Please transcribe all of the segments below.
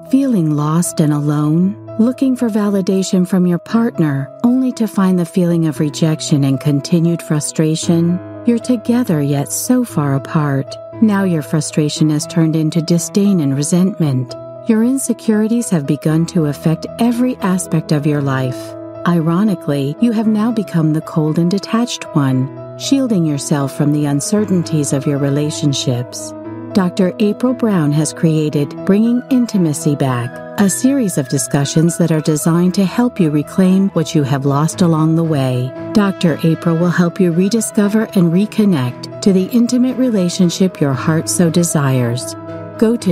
Feeling lost and alone? Looking for validation from your partner, only to find the feeling of rejection and continued frustration? You're together yet so far apart. Now your frustration has turned into disdain and resentment. Your insecurities have begun to affect every aspect of your life. Ironically, you have now become the cold and detached one, shielding yourself from the uncertainties of your relationships. Dr. April Brown has created Bringing Intimacy Back, a series of discussions that are designed to help you reclaim what you have lost along the way. Dr. April will help you rediscover and reconnect to the intimate relationship your heart so desires. Go to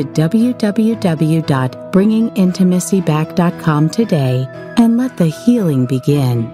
www.bringingintimacyback.com today and let the healing begin.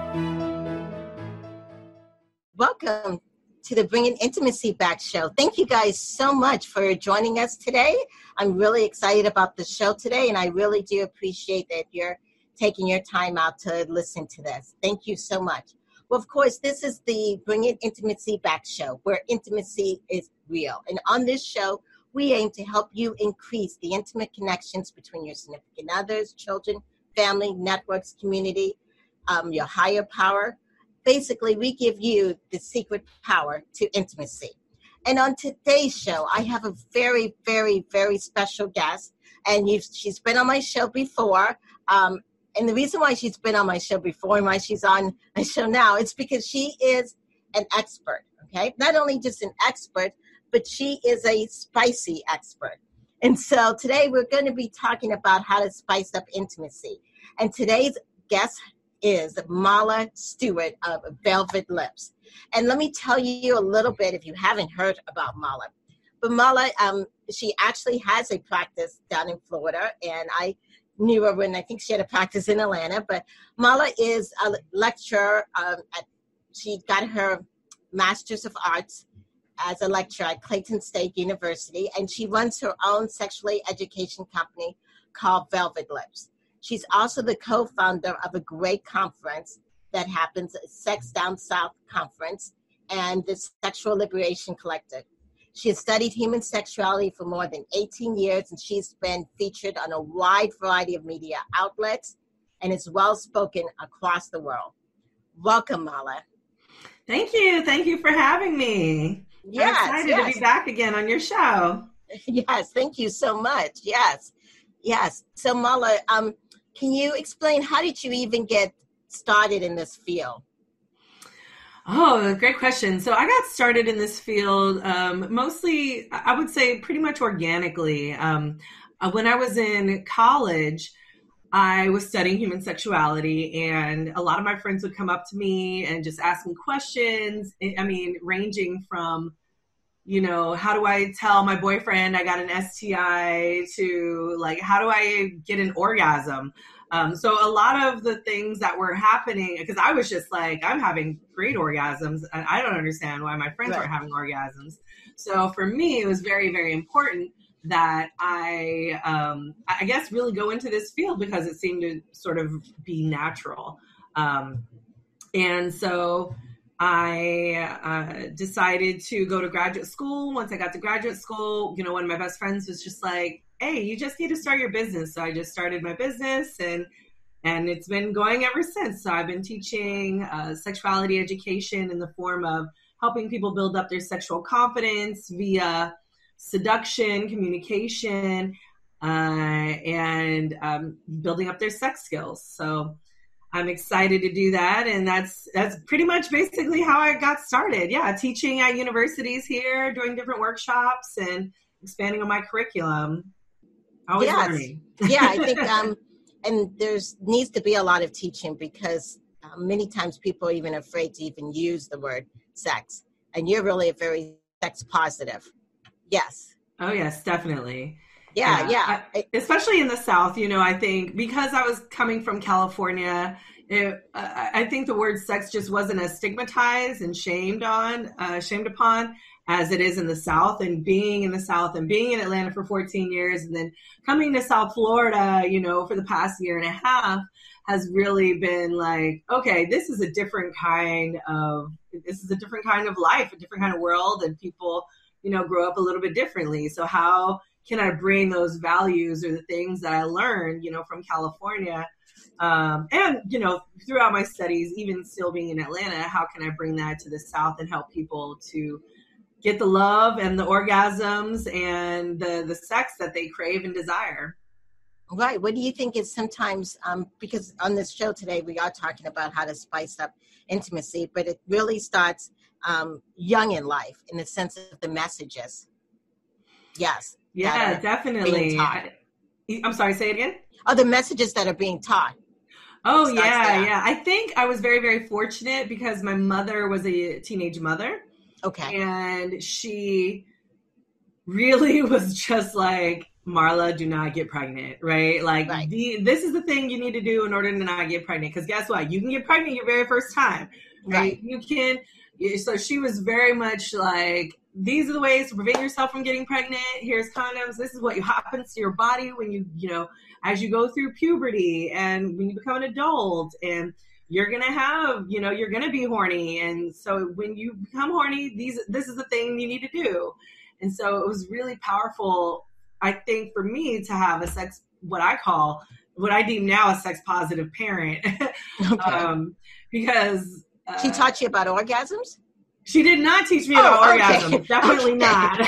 Welcome to the Bringing Intimacy Back show. Thank you guys so much for joining us today. I'm really excited about the show today, and I really do appreciate that you're taking your time out to listen to this. Thank you so much. Well, of course, this is the Bringing Intimacy Back show, where intimacy is real. And on this show, we aim to help you increase the intimate connections between your significant others, children, family, networks, community, your higher power. Basically, we give you the secret power to intimacy. And on today's show, I have a very, very, very special guest. And she's been on my show before. And the reason why she's been on my show before and why she's on my show now, it's because she is an expert, okay? Not only just an expert, but she is a spicy expert. And so today we're going to be talking about how to spice up intimacy. And today's guest is Mala Stewart of Velvet Lips. And let me tell you a little bit if you haven't heard about Mala. But Mala, she actually has a practice down in Florida, and I knew her when I think she had a practice in Atlanta. But Mala is a lecturer. She got her Master's of Arts as a lecturer at Clayton State University, and she runs her own sexually education company called Velvet Lips. She's also the co-founder of a great conference that happens, Sex Down South Conference, and the Sexual Liberation Collective. She has studied human sexuality for more than 18 years, and she's been featured on a wide variety of media outlets and is well-spoken across the world. Welcome, Mala. Thank you. Thank you for having me. Yes, I'm excited to be back again on your show. Yes, thank you so much. Yes. So, Mala, can you explain how did you even get started in this field? Oh, great question. So I got started in this field mostly, I would say, pretty much organically. When I was in college, I was studying human sexuality, and a lot of my friends would come up to me and just ask me questions. I mean, ranging from, how do I tell my boyfriend I got an STI to like, how do I get an orgasm? So a lot of the things that were happening, because I was just like, I'm having great orgasms, and I don't understand why my friends aren't having orgasms. So for me, it was very, very important that I guess really go into this field because it seemed to sort of be natural. And so I decided to go to graduate school. Once I got to graduate school, one of my best friends was just like, hey, you just need to start your business. So I just started my business, and it's been going ever since. So I've been teaching sexuality education in the form of helping people build up their sexual confidence via seduction, communication, and building up their sex skills. So I'm excited to do that. And that's pretty much basically how I got started. Yeah, teaching at universities here, doing different workshops and expanding on my curriculum. Always learning. Yeah, I think, and there's needs to be a lot of teaching because many times people are even afraid to even use the word sex. And you're really a very sex positive. Yes. Oh, yes, definitely. Yeah. Especially in the South, I think because I was coming from California, I think the word sex just wasn't as stigmatized and shamed upon as it is in the South. And being in the South and being in Atlanta for 14 years and then coming to South Florida, for the past year and a half has really been like, okay, this is a different kind of life, a different kind of world. And people, grow up a little bit differently. So how can I bring those values or the things that I learned, from California, and, throughout my studies, even still being in Atlanta, how can I bring that to the South and help people to get the love and the orgasms and the sex that they crave and desire? Right. What do you think is sometimes, because on this show today, we are talking about how to spice up intimacy, but it really starts young in life in the sense of the messages. Yes. Yeah, definitely. I'm sorry, say it again? Oh, the messages that are being taught. Oh, yeah. I think I was very, very fortunate because my mother was a teenage mother. Okay. And she really was just like, Marla, do not get pregnant, right? Like, right. This is the thing you need to do in order to not get pregnant. Because guess what? You can get pregnant your very first time, right? You can. So she was very much like, these are the ways to prevent yourself from getting pregnant. Here's condoms. This is what happens to your body when you as you go through puberty and when you become an adult, and you're going to have, you're going to be horny. And so when you become horny, this is the thing you need to do. And so it was really powerful, I think, for me to have what I deem now a sex positive parent. Okay. Because she taught you about orgasms? She did not teach me about orgasms. Okay. Definitely not.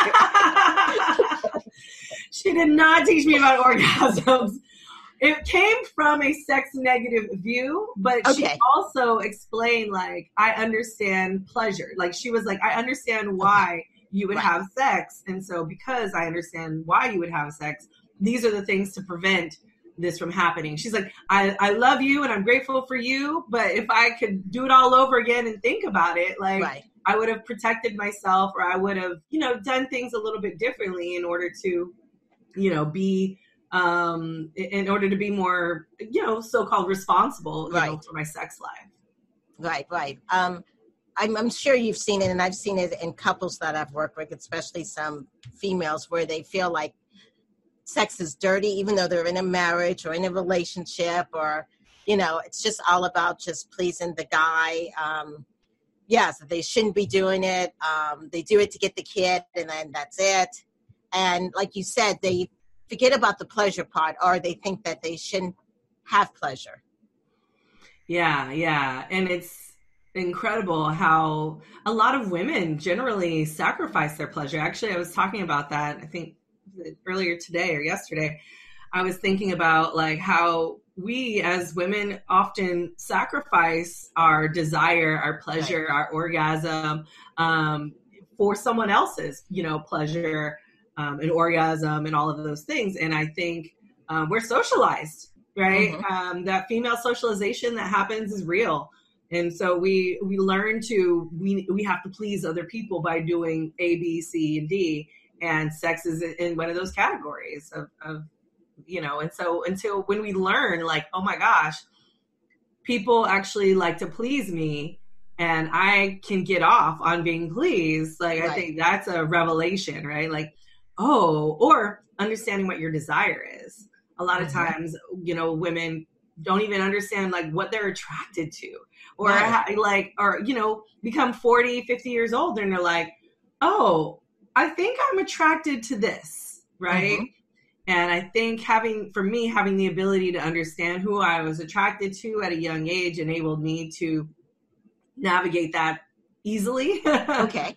She did not teach me about orgasms. It came from a sex negative view, but she also explained, like, I understand pleasure. Like, she was like, I understand why you would have sex. And so because I understand why you would have sex, these are the things to prevent this from happening. She's like, I love you and I'm grateful for you, but if I could do it all over again and think about it, like I would have protected myself, or I would have, done things a little bit differently in order to, be in order to be more, so-called responsible, for my sex life. Right. I'm sure you've seen it, and I've seen it in couples that I've worked with, especially some females, where they feel like sex is dirty, even though they're in a marriage or in a relationship, or, it's just all about just pleasing the guy. So they shouldn't be doing it. They do it to get the kid, and then that's it. And like you said, they forget about the pleasure part, or they think that they shouldn't have pleasure. Yeah. And it's incredible how a lot of women generally sacrifice their pleasure. Actually, I was talking about that, I think earlier today or yesterday. I was thinking about like how we as women often sacrifice our desire, our pleasure, our orgasm for someone else's, pleasure, and orgasm and all of those things. And I think we're socialized, right? Mm-hmm. That female socialization that happens is real. And so we learn we have to please other people by doing A, B, C, and D. And sex is in one of those categories of and so until when we learn, like, oh my gosh, people actually like to please me and I can get off on being pleased. Like, I think that's a revelation, right? Like, or understanding what your desire is. A lot of times, women don't even understand like what they're attracted to, or become 40, 50 years old and they're like, oh, I think I'm attracted to this, right? Mm-hmm. And I think having the ability to understand who I was attracted to at a young age enabled me to navigate that easily. Okay.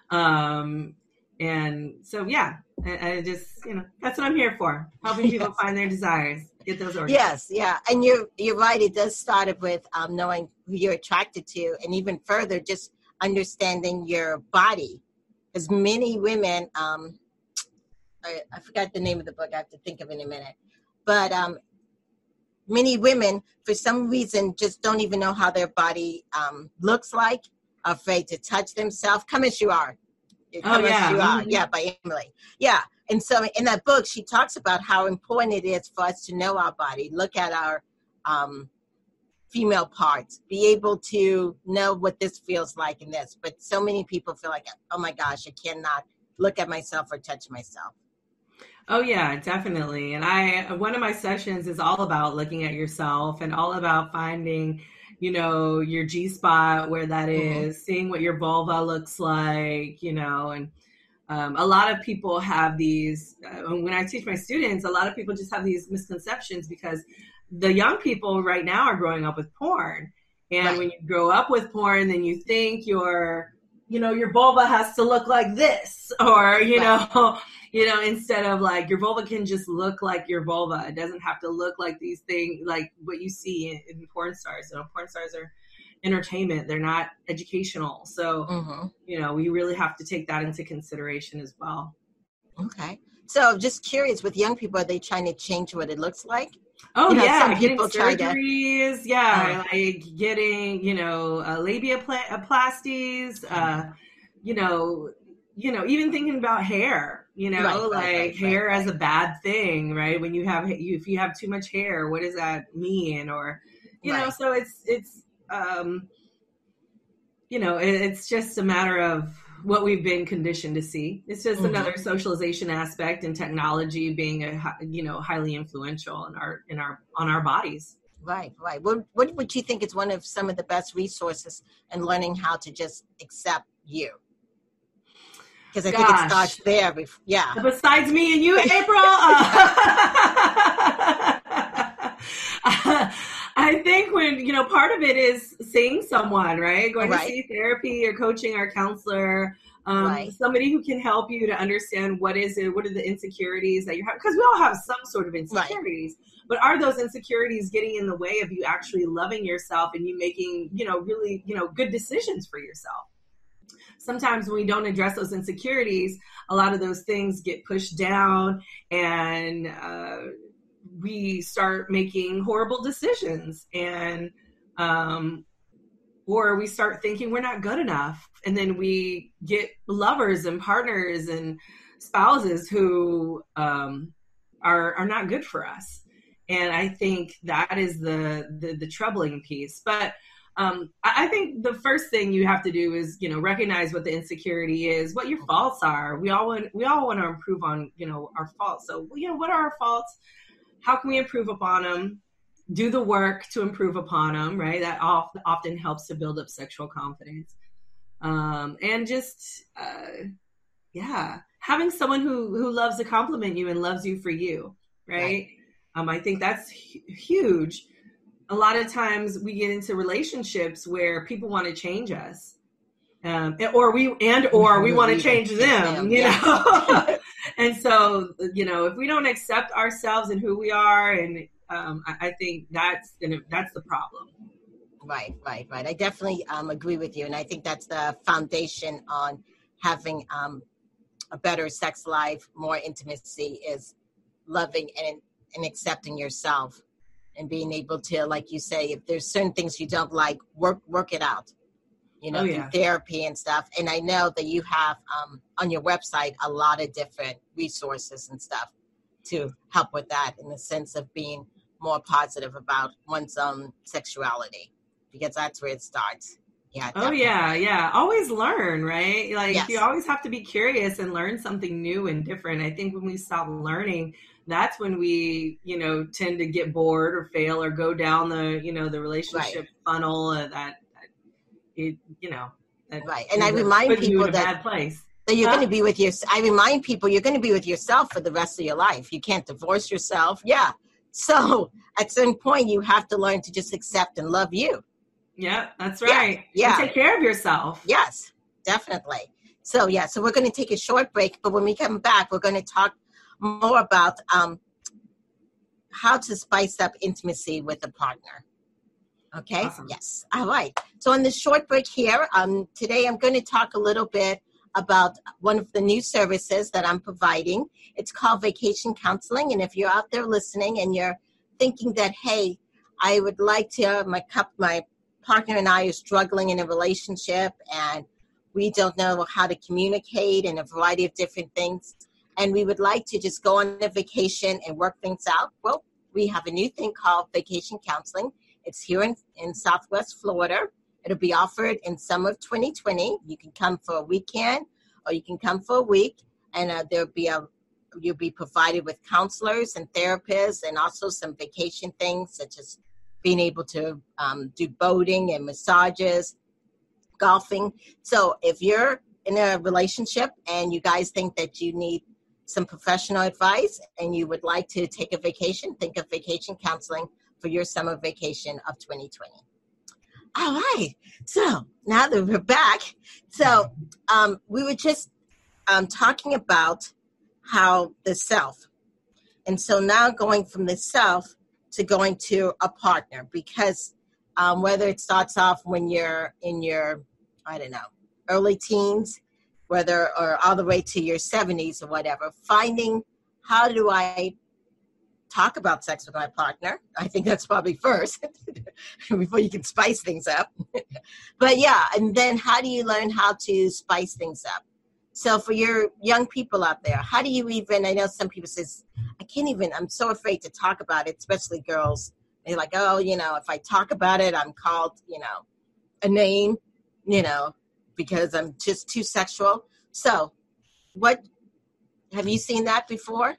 And so, I just, that's what I'm here for, helping people find their desires, get those orgasms. Yes, yeah. And you're right. It does start with knowing who you're attracted to, and even further, just understanding your body. As many women, I forgot the name of the book. I have to think of it in a minute. But many women, for some reason, just don't even know how their body looks like, afraid to touch themselves. Come As You Are. Come As You Are. Yeah, by Emily. Yeah. And so in that book, she talks about how important it is for us to know our body, look at our female parts, be able to know what this feels like in this. But so many people feel like, oh my gosh, I cannot look at myself or touch myself. Oh yeah, definitely. And one of my sessions is all about looking at yourself and all about finding, your G spot, where that is, seeing what your vulva looks like, and a lot of people have these, when I teach my students, a lot of people just have these misconceptions because the young people right now are growing up with porn. And Right. when you grow up with porn, then you think your vulva has to look like this, or, instead of like your vulva can just look like your vulva. It doesn't have to look like these things, like what you see in porn stars. Porn stars are entertainment. They're not educational. So, we really have to take that into consideration as well. Okay. So just curious, with young people, are they trying to change what it looks like? Oh, Some getting people try to. surgeries. Like getting, labiaplasties, even thinking about hair, Right, hair as a bad thing, right? When if you have too much hair, what does that mean? Or, Right. so it's it's just a matter of what we've been conditioned to see. It's just another socialization aspect, and technology being highly influential on our bodies. Right. What would you think is one of some of the best resources in learning how to just accept you? Because I think it starts there. Besides me and you, April, I think when, part of it is seeing someone, right? Going to see therapy or coaching or counselor, somebody who can help you to understand what are the insecurities that you have, because we all have some sort of insecurities, but are those insecurities getting in the way of you actually loving yourself and you making, really, good decisions for yourself? Sometimes when we don't address those insecurities, a lot of those things get pushed down, and we start making horrible decisions, and or we start thinking we're not good enough, and then we get lovers and partners and spouses who are not good for us. And I think that is the troubling piece. But I think the first thing you have to do is, recognize what the insecurity is, what your faults are. We all want to improve on, our faults. So, what are our faults? How can we improve upon them? Do the work to improve upon them, right? That often helps to build up sexual confidence. And just, having someone who loves to compliment you and loves you for you, right? I think that's huge. A lot of times we get into relationships where people want to change us, or we want to change them, know? And so, if we don't accept ourselves and who we are, and I think that's the problem. Right. I definitely agree with you. And I think that's the foundation on having a better sex life, more intimacy, is loving and accepting yourself. And being able to, like you say, if there's certain things you don't like, work it out, through therapy and stuff. And I know that you have on your website a lot of different resources and stuff to help with that, in the sense of being more positive about one's own sexuality, because that's where it starts. Yeah. Definitely. Oh, yeah. Always learn, right? Like, you always have to be curious and learn something new and different. I think when we stop learning, that's when we, tend to get bored or fail or go down the relationship funnel that Right. And I remind people that you're going to be with I remind people you're going to be with yourself for the rest of your life. You can't divorce yourself. Yeah. So at some point you have to learn to just accept and love you. Yeah, that's right. Yeah. And take care of yourself. Yes, definitely. So we're going to take a short break, but when we come back, we're going to talk more about how to spice up intimacy with a partner. Okay? Awesome. Yes. All right. So on this short break here, today I'm going to talk a little bit about one of the new services that I'm providing. It's called Vacation Counseling. And if you're out there listening and you're thinking that, hey, I would like to, my partner and I are struggling in a relationship and we don't know how to communicate and a variety of different things, and we would like to just go on a vacation and work things out. Well, we have a new thing called Vacation Counseling. It's here in Southwest Florida. It'll be offered in summer of 2020. You can come for a weekend or you can come for a week, and you'll be provided with counselors and therapists, and also some vacation things such as being able to do boating and massages, golfing. So if you're in a relationship and you guys think that you need some professional advice and you would like to take a vacation, think of vacation counseling for your summer vacation of 2020. All right. So now that we're back, so we were just talking about how the self. And so now going from the self to going to a partner, because whether it starts off when you're in your, I don't know, early teens, or all the way to your 70s or whatever, finding how do I talk about sex with my partner. I think that's probably first before you can spice things up. But yeah, and then how do you learn how to spice things up? So for your young people out there, how do you even, I know some people says, I'm so afraid to talk about it, especially girls. They're like, oh, if I talk about it, I'm called, a name, because I'm just too sexual. So have you seen that before?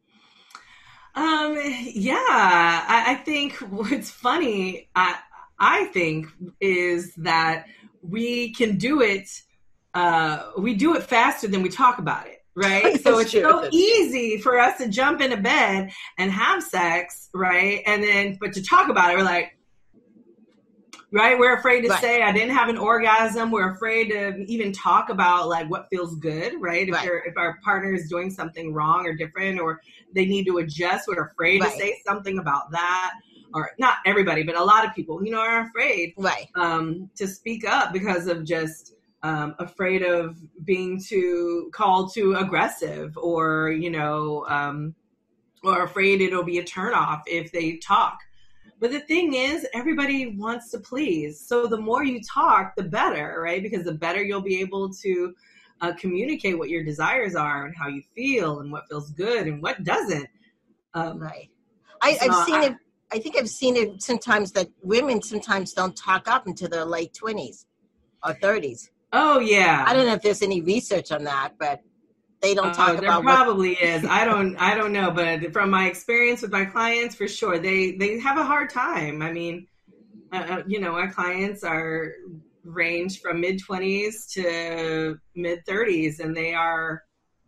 Yeah, I think what's funny, I think, is that we can do it. We do it faster than we talk about it, right? So it's so easy for us to jump into bed and have sex, right? But to talk about it, we're like, right? We're afraid to say I didn't have an orgasm. We're afraid to even talk about like what feels good, right? If our partner is doing something wrong or different, or they need to adjust, we're afraid to say something about that. Or not everybody, but a lot of people, are afraid to speak up because of just afraid of being called too aggressive, or or afraid it'll be a turnoff if they talk. But the thing is, everybody wants to please. So the more you talk, the better, right? Because the better you'll be able to communicate what your desires are and how you feel and what feels good and what doesn't. Right. I think I've seen it sometimes that women sometimes don't talk up until their late 20s or 30s. Oh, yeah. I don't know if there's any research on that, but they don't talk about. There probably is. I don't know, but from my experience with my clients, for sure, they have a hard time. I mean, my clients range from mid-20s to mid-30s, and they are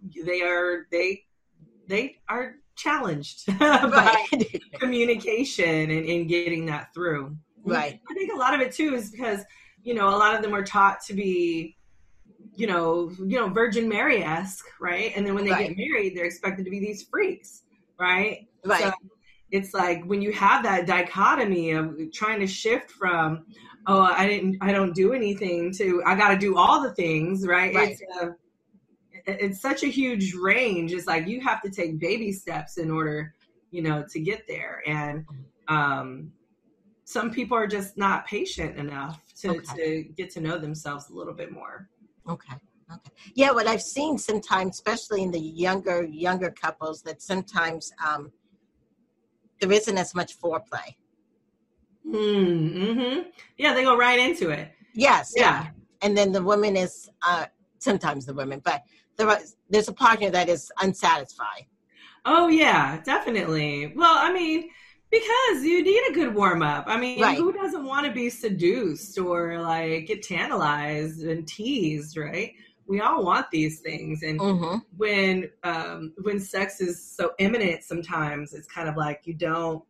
challenged by communication and getting that through. Right. I think a lot of it too is because a lot of them are taught to be Virgin Mary-esque, right? And then when they get married, they're expected to be these freaks, right? Right. So it's like when you have that dichotomy of trying to shift from, oh, I don't do anything, to I got to do all the things, right? It's such a huge range. It's like you have to take baby steps in order, to get there. And some people are just not patient enough to get to know themselves a little bit more. Okay. Yeah, what I've seen sometimes, especially in the younger couples, that sometimes there isn't as much foreplay. Mm-hmm. Yeah, they go right into it. Yes. Yeah. And then the woman is sometimes the women, but there's a partner that is unsatisfied. Oh yeah, definitely. Well, I mean, because you need a good warm up. I mean, who doesn't want to be seduced or like get tantalized and teased, right? We all want these things. And when sex is so imminent, sometimes it's kind of like you don't,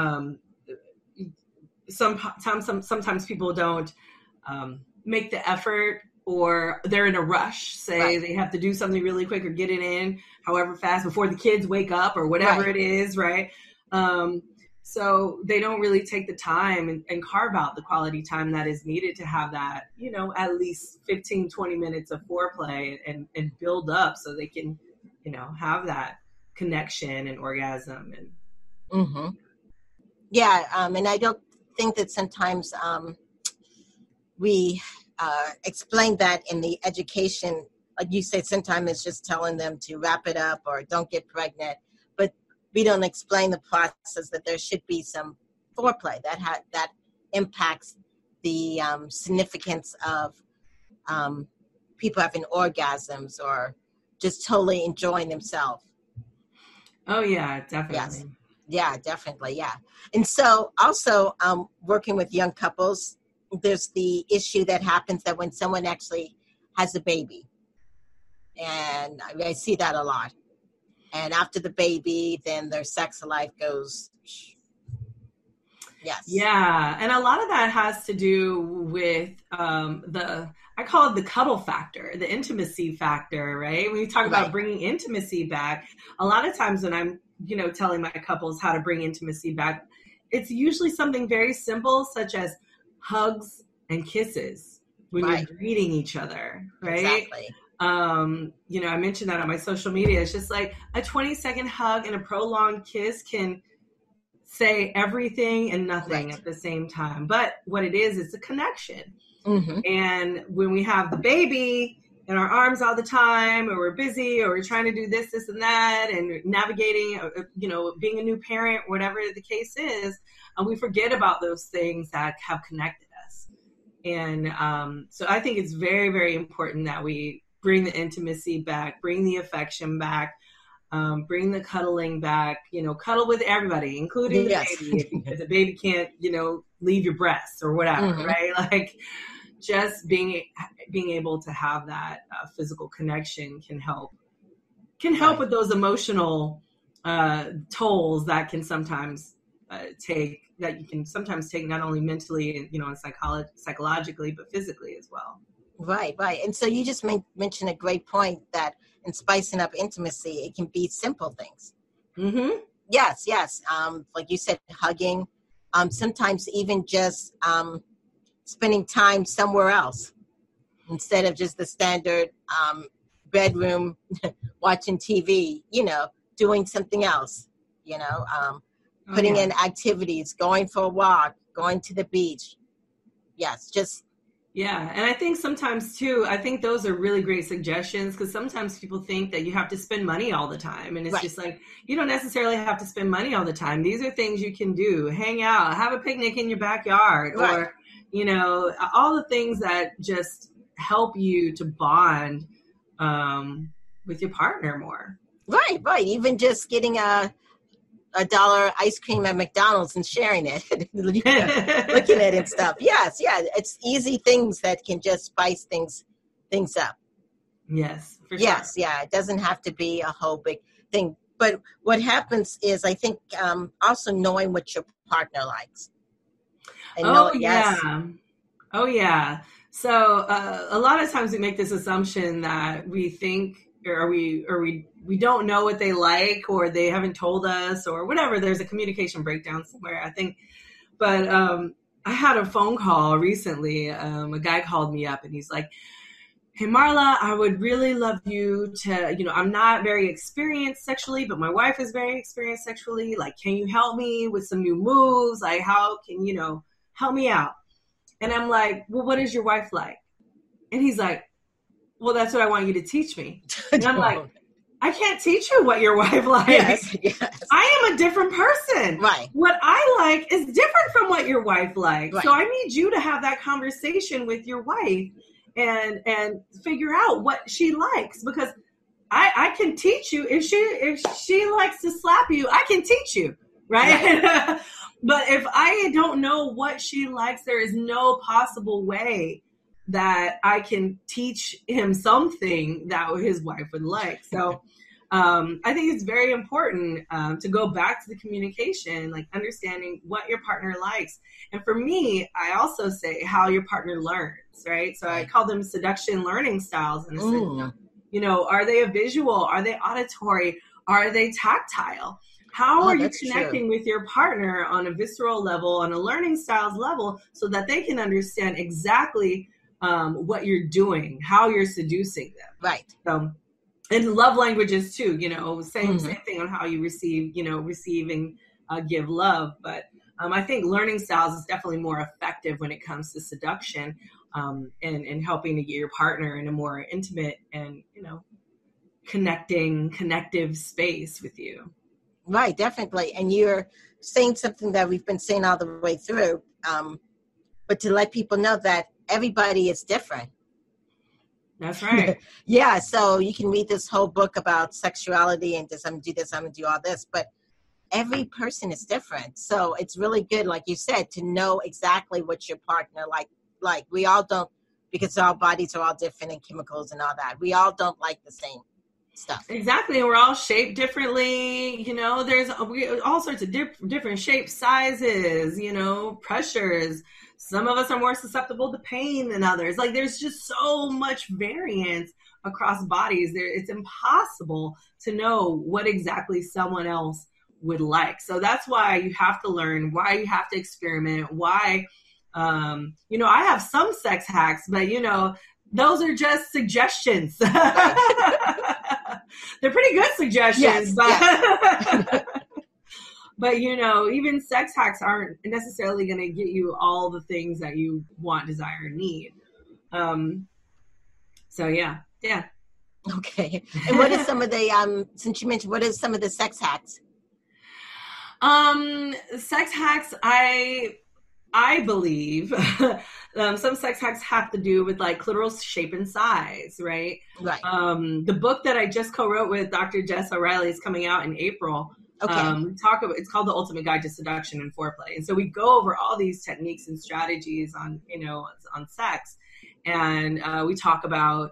sometimes people don't make the effort, or they're in a rush, they have to do something really quick or get it in however fast before the kids wake up or whatever it is, right? So they don't really take the time and carve out the quality time that is needed to have that, at least 15, 20 minutes of foreplay and build up so they can, have that connection and orgasm. And and I don't think that sometimes we explain that in the education. Like you said, sometimes it's just telling them to wrap it up or don't get pregnant. But we don't explain the process that there should be some foreplay that impacts the significance of people having orgasms or just totally enjoying themselves. Oh yeah, definitely. Yes. Yeah, definitely. Yeah. And so also working with young couples, there's the issue that happens that when someone actually has a baby, And I see that a lot. And after the baby, then their sex life goes. Yes. Yeah. And a lot of that has to do with I call it the cuddle factor, the intimacy factor, right? When you talk about bringing intimacy back, a lot of times when I'm, telling my couples how to bring intimacy back, it's usually something very simple, such as hugs and kisses when you're greeting each other, right? Exactly. I mentioned that on my social media. It's just like a 20-second hug and a prolonged kiss can say everything and nothing at the same time. But what it is, it's a connection. Mm-hmm. And when we have the baby in our arms all the time, or we're busy, or we're trying to do this and that, and navigating, being a new parent, whatever the case is, we forget about those things that have connected us. And so I think it's very, very important that we bring the intimacy back, bring the affection back, bring the cuddling back, cuddle with everybody, including the baby, if the baby can't, leave your breasts or whatever, right? Like just being able to have that physical connection can help with those emotional tolls that can sometimes take not only mentally, and psychologically, but physically as well. Right. And so you just mentioned a great point that in spicing up intimacy, it can be simple things. Mm-hmm. Yes. Like you said, hugging, sometimes even just spending time somewhere else instead of just the standard bedroom watching TV, doing something else, putting in activities, going for a walk, going to the beach. Yes, just. Yeah. And I think sometimes too, those are really great suggestions, because sometimes people think that you have to spend money all the time. And it's just like, you don't necessarily have to spend money all the time. These are things you can do. Hang out, have a picnic in your backyard, or, all the things that just help you to bond with your partner more. Right. Even just getting a $1 ice cream at McDonald's and sharing it, looking at it and stuff. Yes. It's easy things that can just spice things up. Yes, for sure. Yes, yeah. It doesn't have to be a whole big thing. But what happens is, I think, also knowing what your partner likes. And Oh, yeah. So a lot of times we make this assumption that we think, or we don't know what they like, or they haven't told us, or whatever. There's a communication breakdown somewhere, I think. But I had a phone call recently. A guy called me up and he's like, "Hey, Marla, I would really love you to, I'm not very experienced sexually, but my wife is very experienced sexually. Like, can you help me with some new moves? Like, how can, help me out?" And I'm like, "Well, what is your wife like?" And he's like, "Well, that's what I want you to teach me." And I'm like, "I can't teach you what your wife likes. Yes. I am a different person. Right. What I like is different from what your wife likes. Right. So I need you to have that conversation with your wife and figure out what she likes, because I can teach you. If she likes to slap you, I can teach you, right? But if I don't know what she likes, there is no possible way that I can teach him something that his wife would like. So I think it's very important to go back to the communication, like understanding what your partner likes. And for me, I also say how your partner learns, right? So I call them seduction learning styles in a sense. Are they a visual? Are they auditory? Are they tactile? How are you connecting with your partner on a visceral level, on a learning styles level, so that they can understand exactly what you're doing, how you're seducing them. Right. So, and love languages too, same thing on how you receive, receiving, give love. But I think learning styles is definitely more effective when it comes to seduction and helping to get your partner in a more intimate and, connective space with you. Right, definitely. And you're saying something that we've been saying all the way through, but to let people know that everybody is different. That's right. Yeah, so you can read this whole book about sexuality and just, I'm going to do this, I'm going to do all this, but every person is different. So it's really good, like you said, to know exactly what your partner like. We all don't because our bodies are all different and chemicals and all that. We all don't like the same stuff. Exactly. We're all shaped differently. There's all sorts of different shapes, sizes, pressures. Some of us are more susceptible to pain than others. Like, there's just so much variance across bodies. It's impossible to know what exactly someone else would like. So that's why you have to learn, why you have to experiment, why, I have some sex hacks, but, those are just suggestions. They're pretty good suggestions, but, but, even sex hacks aren't necessarily going to get you all the things that you want, desire, and need. So yeah. Okay. And what is some of the, since you mentioned, what is some of the sex hacks? Sex hacks, I believe, some sex hacks have to do with like clitoral shape and size, right? Right. The book that I just co-wrote with Dr. Jess O'Reilly is coming out in April. Okay. It's called The Ultimate Guide to Seduction and Foreplay. And so we go over all these techniques and strategies on sex. And we talk about,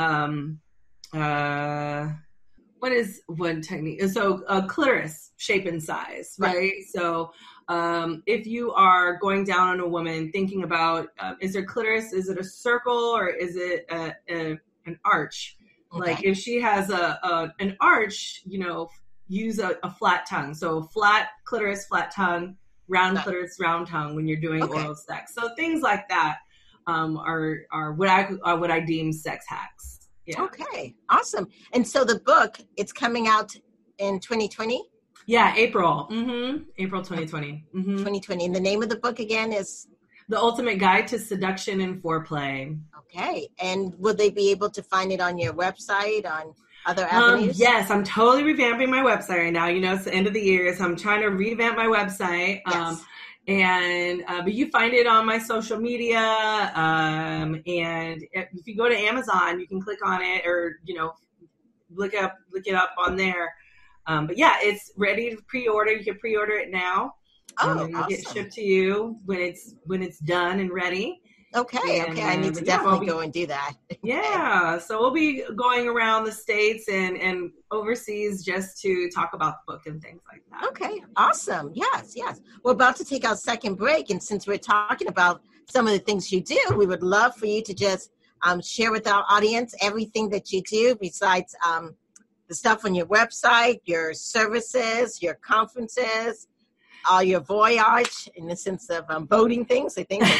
what is one technique? So clitoris shape and size, right? So if you are going down on a woman thinking about, is her clitoris, is it a circle or is it an arch? Okay. Like if she has an arch, use a flat tongue. So flat clitoris, flat tongue, round clitoris, round tongue when you're doing oral sex. So things like that are what I deem sex hacks. Yeah. Okay, awesome. And so the book, it's coming out in 2020? Yeah, April. April 2020. 2020. And the name of the book again is? The Ultimate Guide to Seduction and Foreplay. Okay. And will they be able to find it on your website, on other avenues? Yes, I'm totally revamping my website right now. It's the end of the year, so I'm trying to revamp my website. Yes. But you find it on my social media. And if you go to Amazon, you can click on it or, look it up on there. But yeah, it's ready to pre-order. You can pre-order it now. Awesome. It'll get shipped to you when it's done and ready. Okay. I need to definitely go and do that. Yeah. So we'll be going around the States and overseas just to talk about the book and things like that. Okay. Awesome. Yes. We're about to take our second break. And since we're talking about some of the things you do, we would love for you to just share with our audience everything that you do besides the stuff on your website, your services, your conferences, all your voyage in the sense of boating things. I think.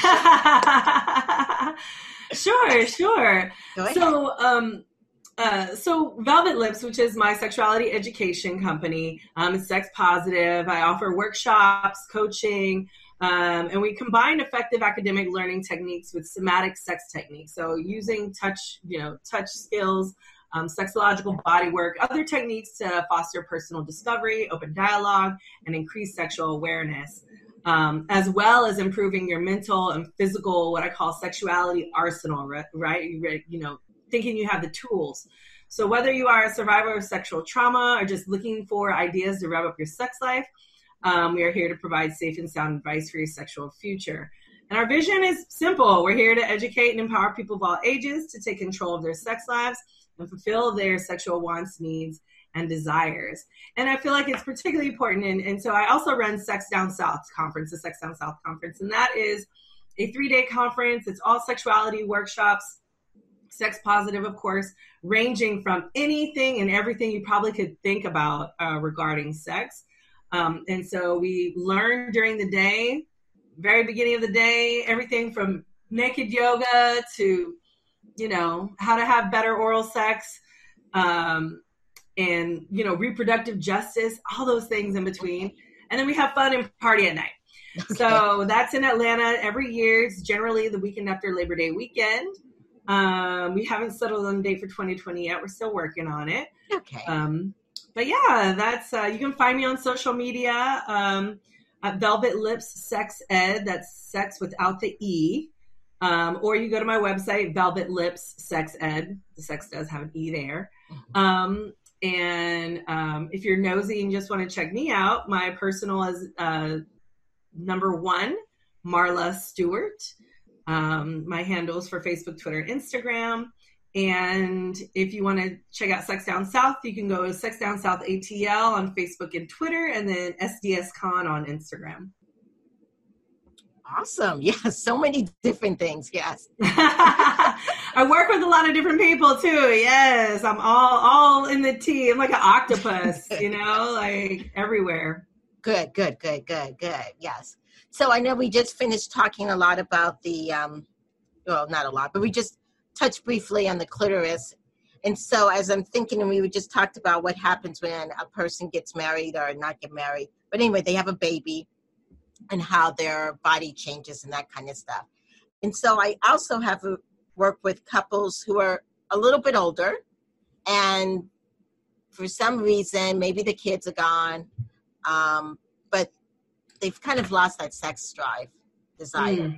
Sure. Go ahead. So Velvet Lips, which is my sexuality education company, is sex positive. I offer workshops, coaching, and we combine effective academic learning techniques with somatic sex techniques. So using touch skills, sexological body work, other techniques to foster personal discovery, open dialogue, and increase sexual awareness, as well as improving your mental and physical, what I call sexuality arsenal, right? Thinking you have the tools. So whether you are a survivor of sexual trauma or just looking for ideas to rev up your sex life, we are here to provide safe and sound advice for your sexual future. And our vision is simple. We're here to educate and empower people of all ages to take control of their sex lives and fulfill their sexual wants, needs, and desires. And I feel like it's particularly important. And so I also run Sex Down South conference, the Sex Down South conference. And that is a 3-day conference. It's all sexuality workshops, sex positive, of course, ranging from anything and everything you probably could think about regarding sex. And so we learn during the day, very beginning of the day, everything from naked yoga to how to have better oral sex, and, reproductive justice, all those things in between. And then we have fun and party at night. Okay. So that's in Atlanta every year. It's generally the weekend after Labor Day weekend. We haven't settled on a date for 2020 yet. We're still working on it. Okay. But yeah, that's, you can find me on social media, at Velvet Lips Sex Ed. That's sex without the E. Or you go to my website, Velvet Lips Sex Ed. The sex does have an E there. If you're nosy and just want to check me out, my personal is number 1, Marla Stewart. My handles for Facebook, Twitter, Instagram. And if you want to check out Sex Down South, you can go to Sex Down South ATL on Facebook and Twitter, and then SDS Con on Instagram. Awesome. Yes, so many different things. Yes. I work with a lot of different people too. Yes, I'm all in the tea. I'm like an octopus, like everywhere. Good. Yes. So I know we just finished talking a lot about the, well, not a lot, but we just touched briefly on the clitoris. And so as I'm thinking, and we just talked about what happens when a person gets married or not get married. But anyway, they have a baby and how their body changes and that kind of stuff. And so I also have worked with couples who are a little bit older, and for some reason, maybe the kids are gone, but they've kind of lost that sex drive, desire,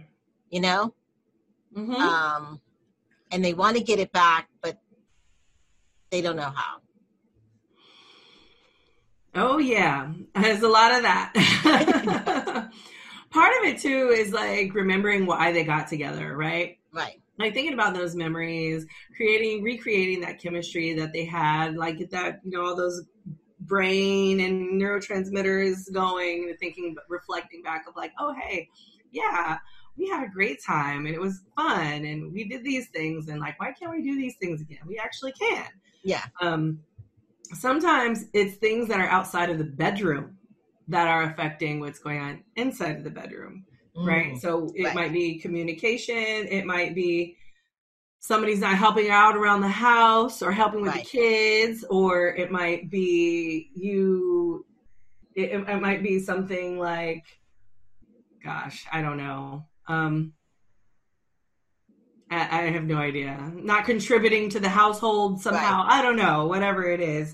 Mm-hmm. And they want to get it back, but they don't know how. Oh, yeah. There's a lot of that. Part of it, too, is like remembering why they got together, right? Right. Like thinking about those memories, recreating that chemistry that they had, like get that, all those brain and neurotransmitters going, reflecting back of like, oh, hey, yeah, we had a great time and it was fun and we did these things, and like, why can't we do these things again? We actually can. Yeah. Sometimes it's things that are outside of the bedroom that are affecting what's going on inside of the bedroom, right? So it might be communication. It might be somebody's not helping out around the house or helping with the kids, or it might be it might be something like, gosh, I don't know. I have no idea. Not contributing to the household somehow. Right. I don't know. Whatever it is.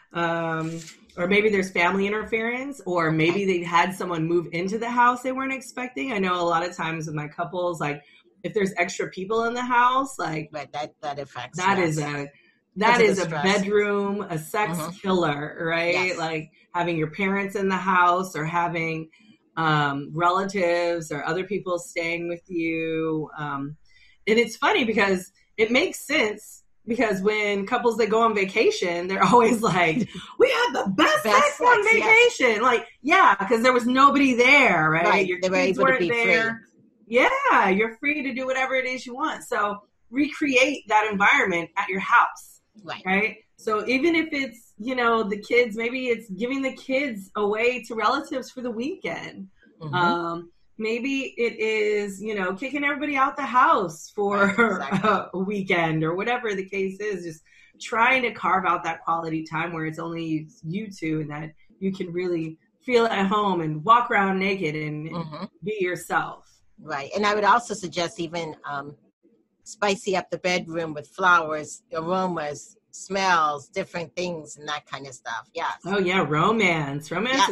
Or maybe there's family interference, or maybe they had someone move into the house they weren't expecting. I know a lot of times with my couples, like if there's extra people in the house, like that affects. That is a bedroom, a sex killer, right? Yes. Like having your parents in the house, or having relatives or other people staying with you. And it's funny because it makes sense, because when couples that go on vacation, they're always like, we had the best sex on vacation. Yes. Like, yeah, because there was nobody there, right? Your kids weren't there. Free. Yeah, you're free to do whatever it is you want. So recreate that environment at your house, right? So even if it's, the kids, maybe it's giving the kids away to relatives for the weekend. Maybe it is, kicking everybody out the house for a weekend, or whatever the case is. Just trying to carve out that quality time where it's only you two, and that you can really feel at home and walk around naked and be yourself. Right. And I would also suggest even spicy up the bedroom with flowers, aromas, smells, different things, and that kind of stuff. Yes. Oh, yeah. Romance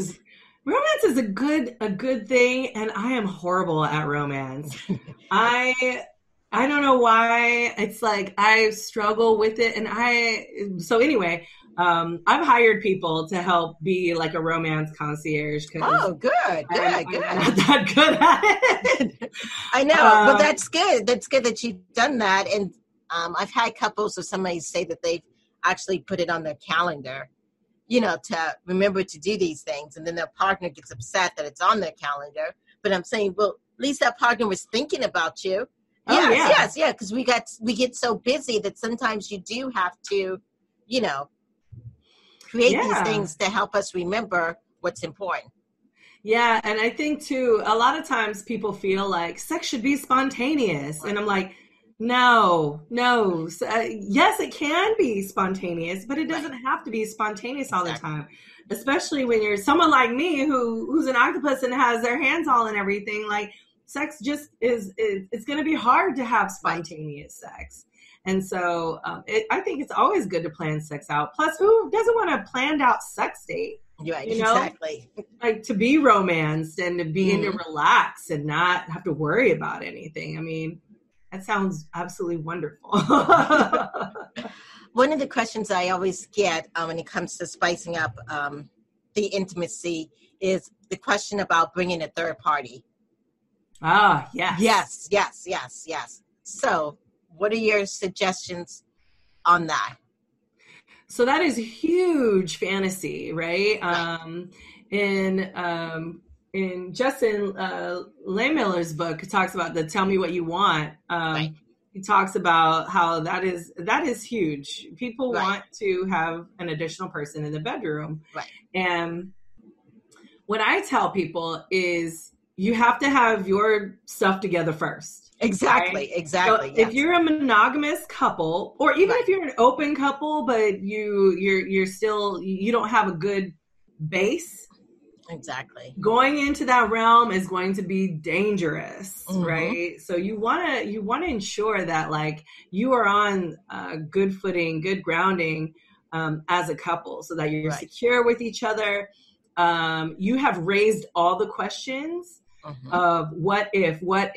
is a good thing, and I am horrible at romance. I don't know why. It's like I struggle with it, and so anyway, I've hired people to help be like a romance concierge. Oh, good. I'm not that good at it. I know, but that's good. That's good that you've done that. And I've had couples or somebody say that they've actually put it on their calendar, to remember to do these things. And then their partner gets upset that it's on their calendar. But I'm saying, well, at least that partner was thinking about you. Yes. Because we get so busy that sometimes you do have to, create these things to help us remember what's important. Yeah. And I think too, a lot of times people feel like sex should be spontaneous. And I'm like, no. Yes, it can be spontaneous, but it doesn't have to be spontaneous all the time. Especially when you're someone like me who's an octopus and has their hands all in everything. Like, sex just it's going to be hard to have spontaneous sex. And so I think it's always good to plan sex out. Plus, who doesn't want a planned out sex date? Right, exactly. Like to be romanced and to be to relax and not have to worry about anything. I mean, that sounds absolutely wonderful. One of the questions I always get when it comes to spicing up the intimacy is the question about bringing a third party. Ah, yes. Yes. So what are your suggestions on that? So that is huge fantasy, right? In Justin Lehmiller's book, it talks about the "Tell Me What You Want." Right. He talks about how that is huge. People Right. want to have an additional person in the bedroom, Right. and what I tell people is you have to have your stuff together first. Exactly. Right? Exactly. So yes. if you're a monogamous couple, or even if you're an open couple, but you're still, you don't have a good base. Exactly. Going into that realm is going to be dangerous, right? So you want to ensure that like you are on good footing, good grounding as a couple, so that you're secure with each other. You have raised all the questions of what if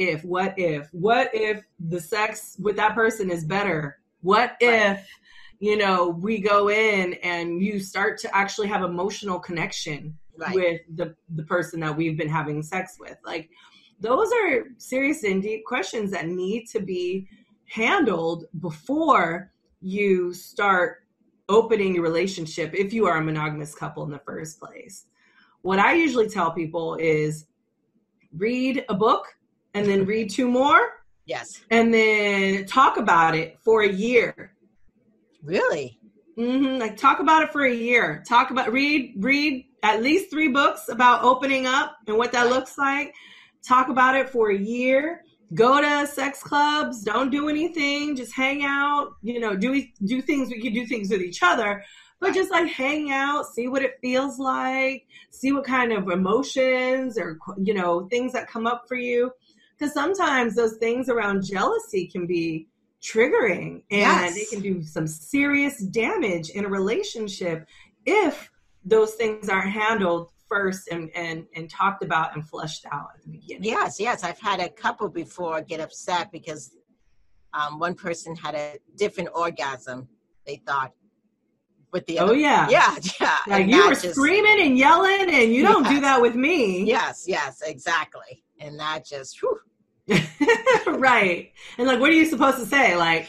the sex with that person is better? What if, we go in and you start to actually have emotional connection with the person that we've been having sex with? Like, those are serious and deep questions that need to be handled before you start opening your relationship, if you are a monogamous couple in the first place. What I usually tell people is read a book and then read 2 more. Yes. And then talk about it for a year. Really? Like, talk about it for a year. Read at least 3 books about opening up and what that looks like. Talk about it for a year. Go to sex clubs. Don't do anything. Just hang out. Do things. We can do things with each other, but just like hang out, see what it feels like, see what kind of emotions or things that come up for you. Because sometimes those things around jealousy can be triggering, and it can do some serious damage in a relationship if those things aren't handled first and talked about and fleshed out at the beginning. Yes. I've had a couple before get upset because one person had a different orgasm, they thought, with the other. Oh, yeah. Yeah. Like, you were screaming and yelling, and you don't do that with me. Yes, exactly. And that just, whew. Right. And like, what are you supposed to say? Like,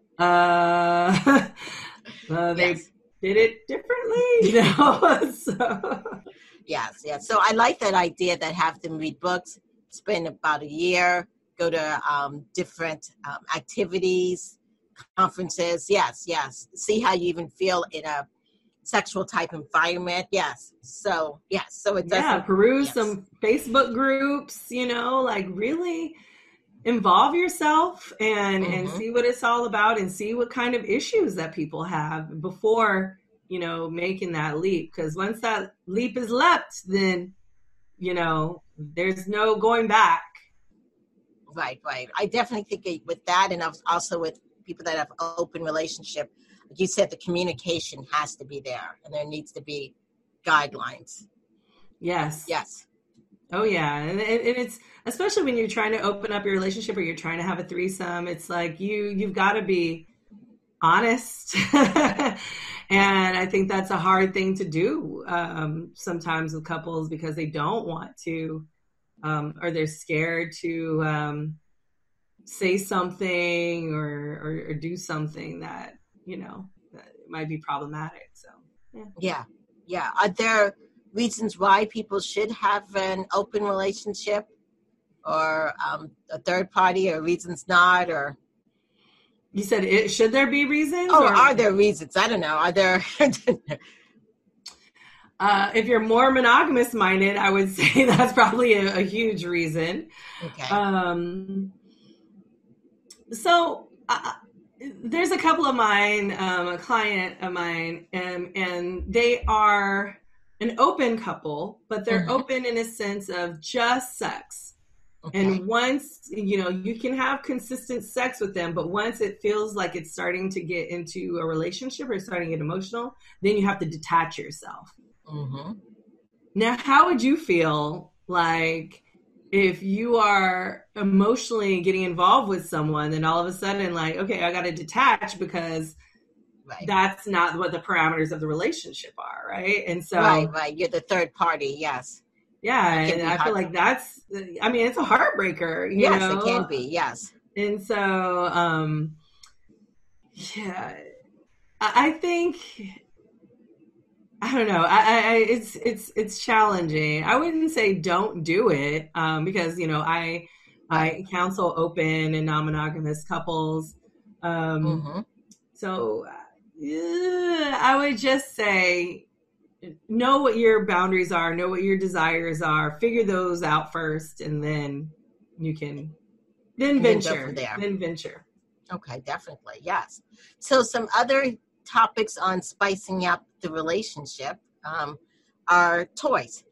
they did it differently, So. Yes. So I like that idea that have them read books, spend about a year, go to different activities, conferences. Yes. See how you even feel in a sexual type environment. Yes. So it doesn't. Peruse some Facebook groups, like really involve yourself and see what it's all about and see what kind of issues that people have before, making that leap. Because once that leap is leapt, then, there's no going back. Right. I definitely think with that, and also with people that have open relationship, like you said, the communication has to be there, and there needs to be guidelines. Yes. Oh, yeah. And it's, especially when you're trying to open up your relationship or you're trying to have a threesome, it's like you've got to be honest. And I think that's a hard thing to do sometimes with couples, because they don't want to, or they're scared to say something or do something that, that might be problematic. So, yeah. Are there reasons why people should have an open relationship, or a third party, or reasons not? Or you said should there be reasons? Or are there reasons? I don't know. Are there? If you're more monogamous minded, I would say that's probably a huge reason. Okay. So there's a couple of mine, a client of mine, and they are an open couple, but they're open in a sense of just sex. Okay. And once, you can have consistent sex with them, but once it feels like it's starting to get into a relationship or starting to get emotional, then you have to detach yourself. Mm-hmm. Now, how would you feel like if you are emotionally getting involved with someone, then all of a sudden, like, okay, I got to detach because that's not what the parameters of the relationship are, right? And so, right, you're the third party, yes. Yeah, It can and be I feel hard. like that's, I mean, it's a heartbreaker, you Yes, it know? can be. Yes. And so, yeah, I think, I don't know. It's challenging. I wouldn't say don't do it, because, you know, I counsel open and non-monogamous couples. Mm-hmm. So, yeah, I would just say, know what your boundaries are, know what your desires are, figure those out first, and then you can And then go from there. Then venture. Okay, definitely. Yes. So some other topics on spicing up the relationship are toys.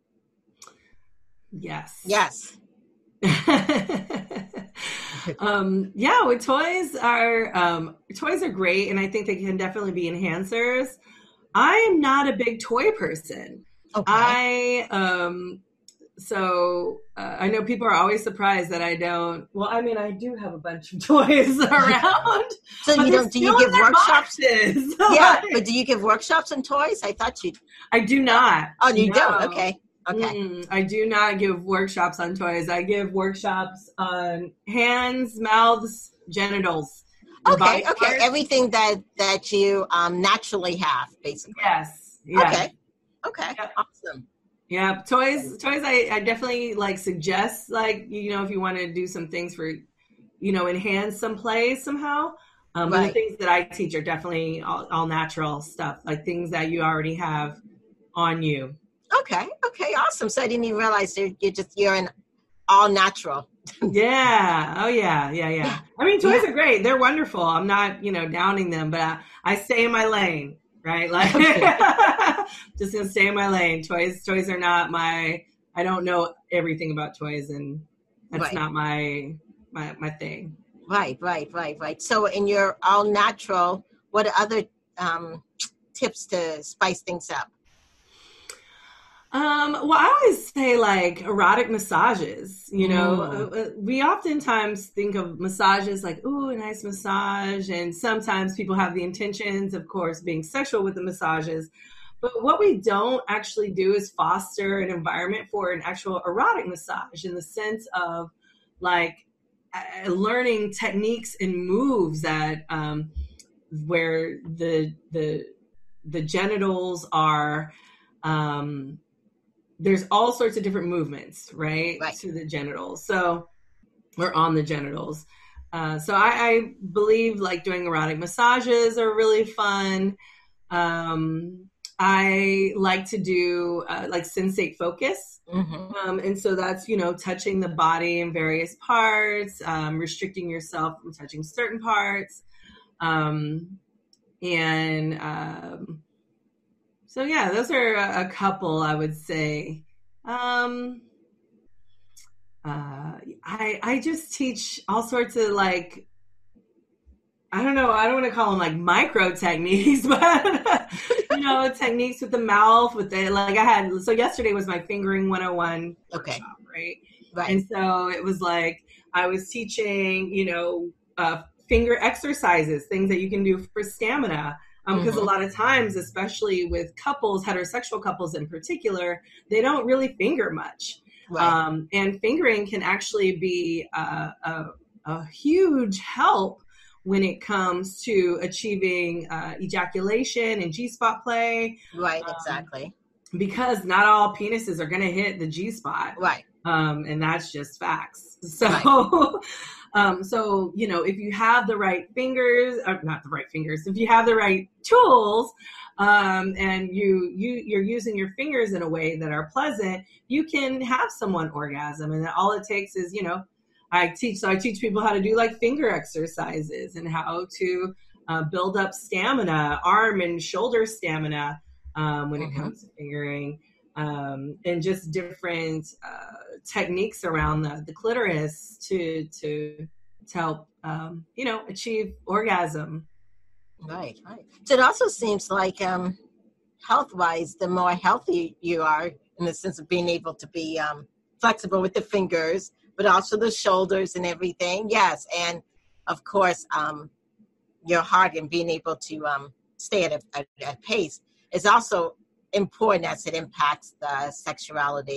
Yes. Yes. Yeah, with toys are great, and I think they can definitely be enhancers. I am not a big toy person. Okay. I know people are always surprised that I don't. Well, I mean, I do have a bunch of toys around. So you don't? Do you give workshops? Boxes. Yeah, but do you give workshops on toys? I thought you. I do not. Oh, you No. don't. Okay. Okay. I do not give workshops on toys. I give workshops on hands, mouths, genitals. Okay. Okay. Everything that you naturally have, basically. Yes. Yeah. Okay. Okay. Yeah. Awesome. Yeah. Toys. I definitely like suggest, like, you know, if you want to do some things for, you know, enhance some play somehow. But the things that I teach are definitely all natural stuff, like things that you already have on you. Okay. Okay. Awesome. So I didn't even realize you're an all natural. Yeah. Oh yeah. Yeah. I mean, toys are great. They're wonderful. I'm not, you know, downing them, but I stay in my lane, right? Like, just gonna stay in my lane. Toys are not I don't know everything about toys, and that's not my thing. Right. So in your all natural, what other tips to spice things up? Well, I always say, like, erotic massages, you know, we oftentimes think of massages like, ooh, a nice massage. And sometimes people have the intentions, of course, being sexual with the massages. But what we don't actually do is foster an environment for an actual erotic massage, in the sense of, like, learning techniques and moves that, where the genitals are, there's all sorts of different movements, right. To the genitals. So we're on the genitals. So I believe, like, doing erotic massages are really fun. I like to do like sensate focus. And so that's, you know, touching the body in various parts, restricting yourself from touching certain parts. So yeah, those are a couple, I would say. I just teach all sorts of, like, I don't know, I don't want to call them like micro techniques, but you know, techniques with the mouth, with the, like, so yesterday was my fingering 101 workshop, right? And so it was like, I was teaching, you know, finger exercises, things that you can do for stamina. Because a lot of times, especially with couples, heterosexual couples in particular, they don't really finger much. And fingering can actually be a huge help when it comes to achieving ejaculation and G-spot play. Exactly. Because not all penises are going to hit the G-spot. And that's just facts. So... so, you know, if you have the right fingers, not the right fingers, if you have the right tools, and you're using your fingers in a way that are pleasant, you can have someone orgasm. And all it takes is, you know, I teach people how to do, like, finger exercises, and how to build up stamina, arm and shoulder stamina, when it comes to fingering, and just different techniques around the clitoris to help, you know, achieve orgasm. Right. So it also seems like health-wise, the more healthy you are, in the sense of being able to be flexible with the fingers, but also the shoulders and everything. Yes, and of course, your heart and being able to stay at a pace is also important, as it impacts the sexuality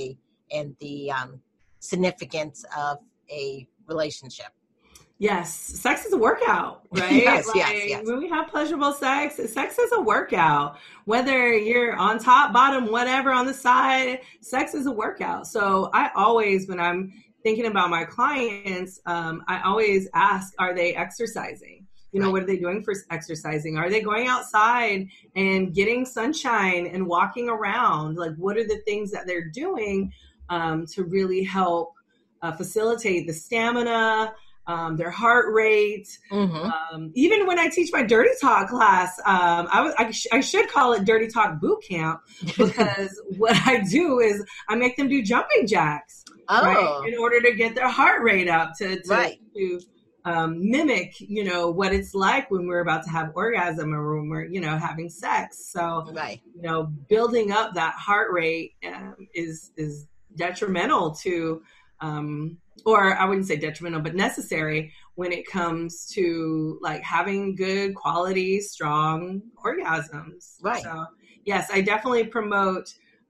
and the significance of a relationship. Yes, sex is a workout, right? Yes, like, yes. When we have pleasurable sex is a workout. Whether you're on top, bottom, whatever, on the side, sex is a workout. So I always, when I'm thinking about my clients, I always ask, are they exercising? You know, Right. What are they doing for exercising? Are they going outside and getting sunshine and walking around? Like, what are the things that they're doing to really help facilitate the stamina, their heart rate? Even when I teach my Dirty Talk class, I should call it Dirty Talk Boot Camp, because what I do is I make them do jumping jacks, right, in order to get their heart rate up to mimic, what it's like when we're about to have orgasm or when we're, having sex. So, building up that heart rate is detrimental to, or I wouldn't say detrimental, but necessary when it comes to like having good quality, strong orgasms. Right. So yes, I definitely promote,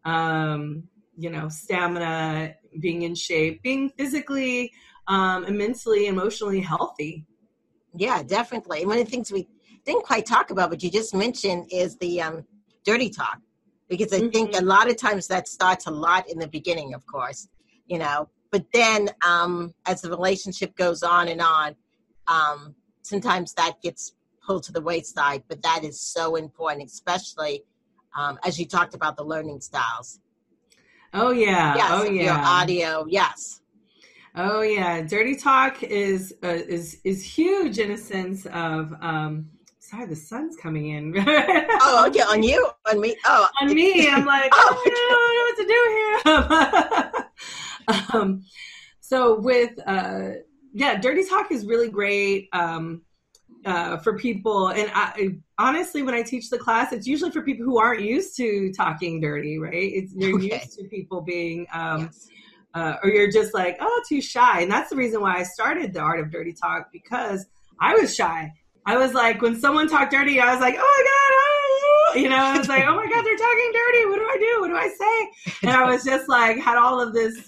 stamina, being in shape, being physically, and mentally, emotionally healthy. Yeah, definitely. One of the things we didn't quite talk about, but you just mentioned, is the dirty talk, because I think a lot of times that starts a lot in the beginning, of course, but then as the relationship goes on and on, sometimes that gets pulled to the wayside, but that is so important, especially as you talked about the learning styles. Oh, yeah. Yes, your audio, yes. Oh yeah, Dirty Talk is huge in a sense of. Sorry, the sun's coming in. Oh, okay, on you, on me. Oh, on me. I'm like, I don't know what to do here. So with Dirty Talk is really great for people, and I honestly, when I teach the class, it's usually for people who aren't used to talking dirty, right? They're used to people being. Yes. Or you're just like, oh, too shy. And that's the reason why I started the Art of Dirty Talk, because I was shy. I was like, when someone talked dirty, I was like, oh my God, I was like, oh my God, they're talking dirty. What do I do? What do I say? And I was just like, had all of this,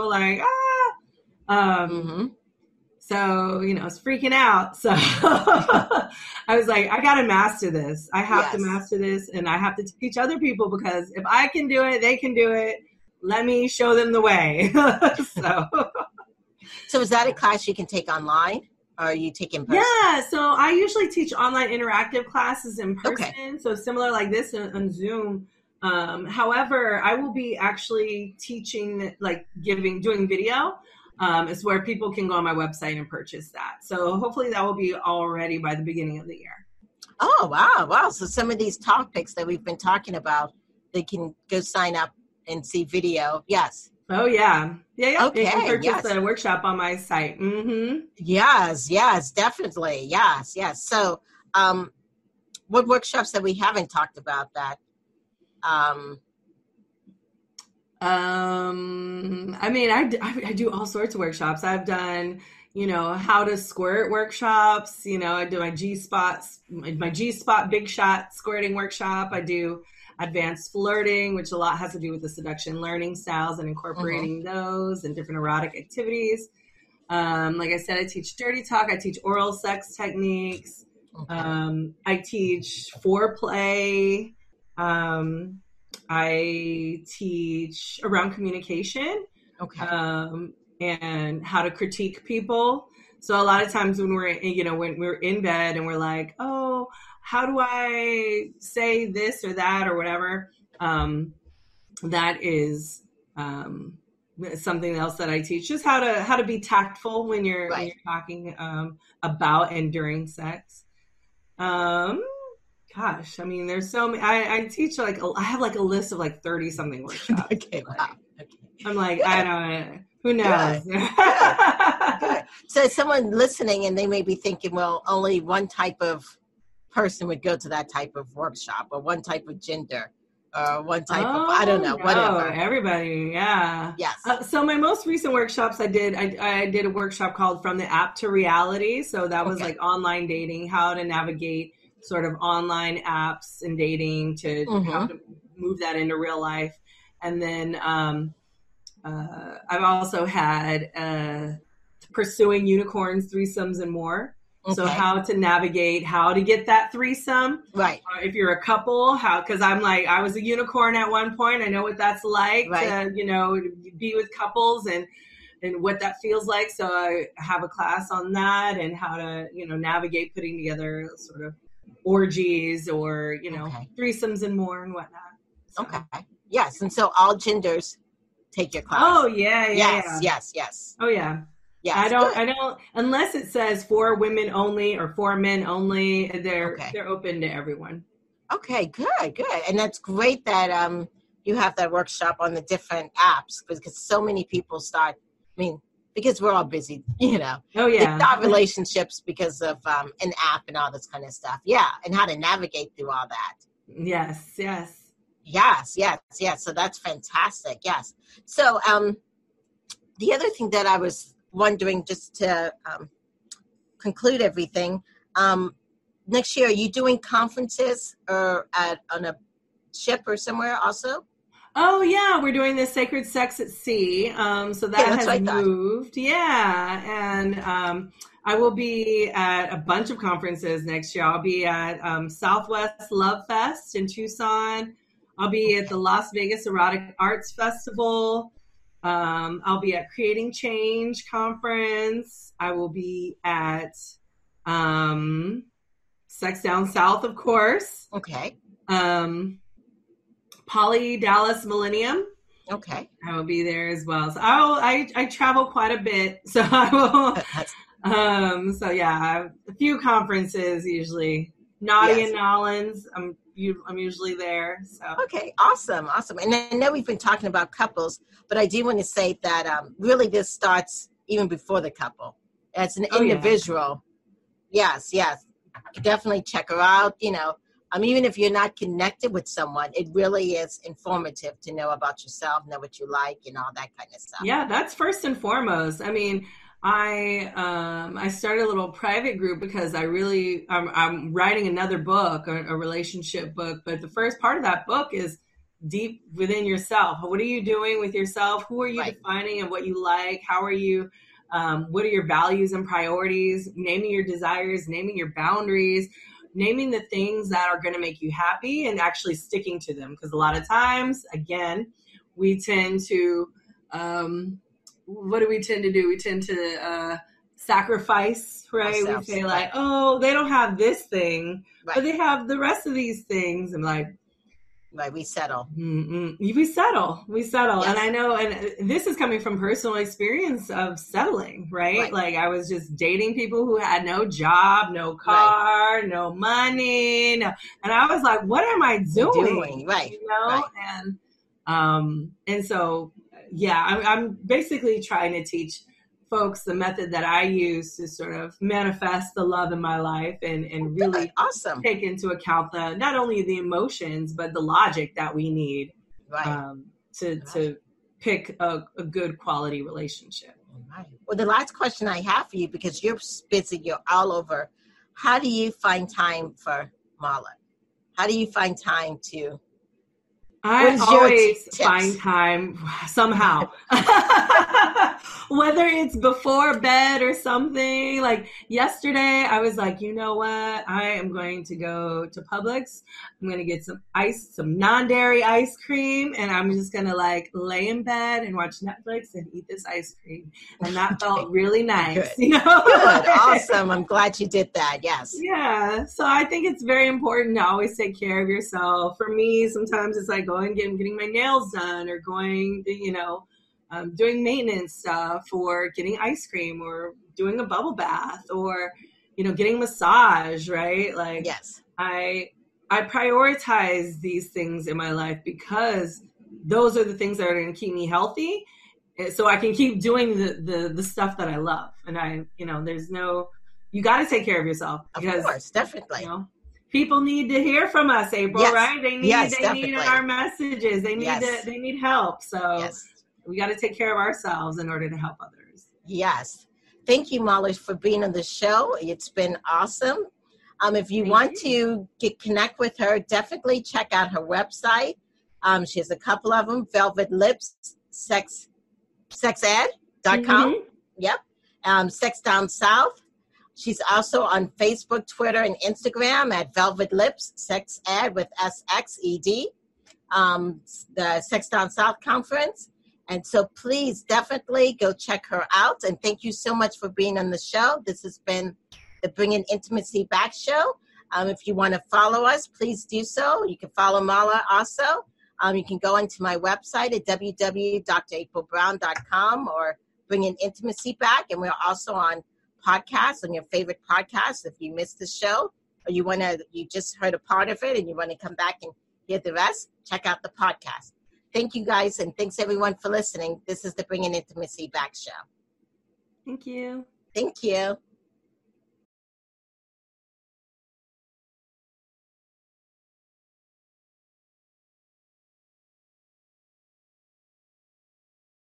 So, I was freaking out. So I was like, I got to master this. I have to master this, and I have to teach other people, because if I can do it, they can do it. Let me show them the way. So is that a class you can take online, or are you take in person? Yeah, so I usually teach online interactive classes in person. So similar like this on Zoom. However, I will be actually teaching, doing video. It's where people can go on my website and purchase that. So hopefully that will be all ready by the beginning of the year. Oh, wow. So some of these topics that we've been talking about, they can go sign up and see video. Yes. Oh, yeah. Yeah. Okay. You can purchase the workshop on my site. Mm-hmm. Yes, definitely. Yes. So what workshops that we haven't talked about that? I do all sorts of workshops. I've done, how to squirt workshops. I do my G-spot big shot squirting workshop. I do advanced flirting, which a lot has to do with the seduction learning styles and incorporating those and different erotic activities. Like I said, I teach Dirty Talk. I teach oral sex techniques. I teach foreplay. I teach around communication. And how to critique people. So a lot of times when we're in bed and we're like, oh, how do I say this or that or whatever? That is something else that I teach, just how to be tactful when you're talking about and during sex. Gosh, there's so many. I teach I have a list of 30 something workshops. Okay, wow. Okay. I'm like, good. I don't know. Who knows? Good. So someone listening, and they may be thinking, well, only one type of person would go to that type of workshop, or one type of gender, or one type of, I don't know, whatever. Everybody, yeah. Yes. So my most recent workshops I did a workshop called From the App to Reality. So that was online dating, how to navigate sort of online apps and dating to how to move that into real life. And then I've also had pursuing unicorns, threesomes, and more. Okay. So how to navigate, how to get that threesome. Right. If you're a couple, because I was a unicorn at one point. I know what that's like to, be with couples and what that feels like. So I have a class on that and how to, navigate putting together sort of orgies or, threesomes and more and whatnot. So. Okay. Yes. And so all genders take your class. Oh, yeah. Yes. Oh, yeah. Yes, I don't, unless it says for women only or for men only, they're open to everyone. Okay, good. And that's great that you have that workshop on the different apps because so many people because we're all busy, Oh, yeah. They start relationships because of an app and all this kind of stuff. Yeah, and how to navigate through all that. Yes. So that's fantastic. Yes. So the other thing that I was wondering, just to conclude everything, next year, are you doing conferences or on a ship or somewhere also? Oh, yeah. We're doing the Sacred Sex at Sea. So that has moved. Yeah. And I will be at a bunch of conferences next year. I'll be at Southwest Love Fest in Tucson. I'll be at the Las Vegas Erotic Arts Festival. I'll be at Creating Change Conference. I will be at Sex Down South, of course. Okay. Poly Dallas Millennium. Okay. I will be there as well. So I travel quite a bit. So I will. So yeah, I have a few conferences usually. Naughty and Nolans. I'm usually there. So okay, awesome. And I know we've been talking about couples, but I do want to say that really this starts even before the couple. As an individual, yes, definitely check her out. Even if you're not connected with someone, it really is informative to know about yourself, know what you like, and all that kind of stuff. Yeah, that's first and foremost. I mean, I started a little private group because I'm writing another book, a relationship book, but the first part of that book is deep within yourself. What are you doing with yourself? Who are you defining and what you like? How are you, what are your values and priorities? Naming your desires, naming your boundaries, naming the things that are going to make you happy and actually sticking to them. Because a lot of times, again, we tend to, what do we tend to do? We tend to sacrifice, right? Ourselves, we say like, oh, they don't have this thing, but they have the rest of these things. And like, we settle. We settle. Yes. And I know, and this is coming from personal experience of settling, right? Like I was just dating people who had no job, no car, no money. And I was like, what am I doing? Right. And so, yeah, I'm basically trying to teach folks the method that I use to sort of manifest the love in my life and really take into account not only the emotions, but the logic that we need to pick a good quality relationship. Right. Well, the last question I have for you, because you're busy, you're all over, how do you find time for Marla? How do you find time to... I always find time somehow, whether it's before bed or something. Like yesterday, I was like, you know what? I am going to go to Publix. I'm going to get some non-dairy ice cream, and I'm just going to like lay in bed and watch Netflix and eat this ice cream. And that felt really nice, Good. Good. Awesome. I'm glad you did that. Yes. Yeah. So I think it's very important to always take care of yourself. For me, sometimes it's like going and getting my nails done or going to, doing maintenance stuff or getting ice cream or doing a bubble bath or, getting a massage, right? Like, yes, I prioritize these things in my life because those are the things that are going to keep me healthy. So I can keep doing the stuff that I love. And you got to take care of yourself. Because, of course, definitely. People need to hear from us, April, yes. right? They need our messages. They need help. So we got to take care of ourselves in order to help others. Yes. Thank you, Marla, for being on the show. It's been awesome. If you want to connect with her, definitely check out her website. She has a couple of them, Velvet Lips, Sex sexed.com. Mm-hmm. Yep. Sex Down South. She's also on Facebook, Twitter, and Instagram at Velvet Lips, Sex Ed with SXED, the Sex Down South Conference. And so please definitely go check her out. And thank you so much for being on the show. This has been the Bringing Intimacy Back show. If you want to follow us, please do so. You can follow Mala also. You can go into my website at www.draprilbrown.com or Bringing Intimacy Back. And we're also on podcasts, on your favorite podcast. If you missed the show or you just heard a part of it and you want to come back and hear the rest, check out the podcast. Thank you guys, and thanks everyone for listening. This is the Bringing Intimacy Back show. Thank you. Thank you.